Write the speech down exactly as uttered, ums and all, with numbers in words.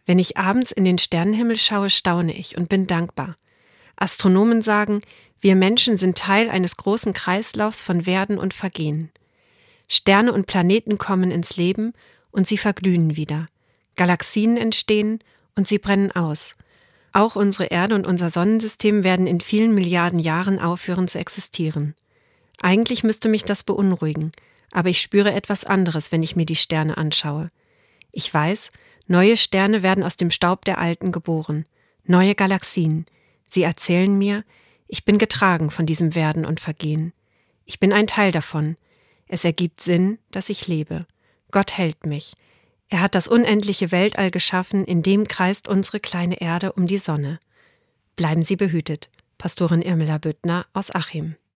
Wenn ich abends in den Sternenhimmel schaue, staune ich und bin dankbar. Astronomen sagen, wir Menschen sind Teil eines großen Kreislaufs von Werden und Vergehen. Sterne und Planeten kommen ins Leben und sie verglühen wieder. Galaxien entstehen und sie brennen aus. Auch unsere Erde und unser Sonnensystem werden in vielen Milliarden Jahren aufhören zu existieren. Eigentlich müsste mich das beunruhigen, aber ich spüre etwas anderes, wenn ich mir die Sterne anschaue. Ich weiß, neue Sterne werden aus dem Staub der alten geboren, neue Galaxien. Sie erzählen mir, ich bin getragen von diesem Werden und Vergehen. Ich bin ein Teil davon. Es ergibt Sinn, dass ich lebe. Gott hält mich. Er hat das unendliche Weltall geschaffen, in dem kreist unsere kleine Erde um die Sonne. Bleiben Sie behütet. Pastorin Irmela Büttner aus Achim.